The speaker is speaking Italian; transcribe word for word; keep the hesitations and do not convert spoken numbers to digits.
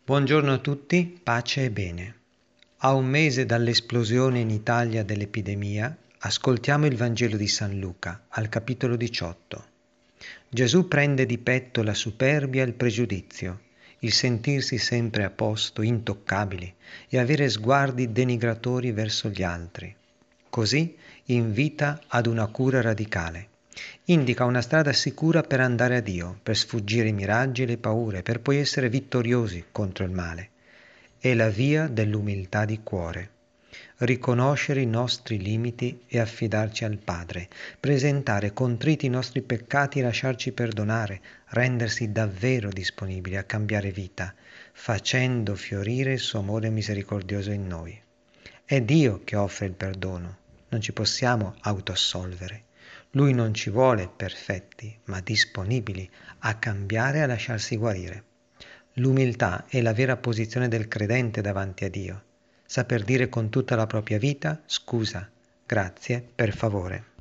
Buongiorno a tutti, pace e bene. A un mese dall'esplosione in Italia dell'epidemia, ascoltiamo il Vangelo di San Luca, al capitolo diciotto. Gesù prende di petto la superbia e il pregiudizio, il sentirsi sempre a posto, intoccabili, e avere sguardi denigratori verso gli altri. Così invita ad una cura radicale. Indica una strada sicura per andare a Dio, per sfuggire i miraggi e le paure, per poi essere vittoriosi contro il male. È la via dell'umiltà di cuore. Riconoscere i nostri limiti e affidarci al Padre, presentare contriti i nostri peccati e lasciarci perdonare, rendersi davvero disponibili a cambiare vita, facendo fiorire il suo amore misericordioso in noi. È Dio che offre il perdono, non ci possiamo autoassolvere. Lui non ci vuole perfetti, ma disponibili a cambiare e a lasciarsi guarire. L'umiltà è la vera posizione del credente davanti a Dio. Saper dire con tutta la propria vita scusa, grazie, per favore.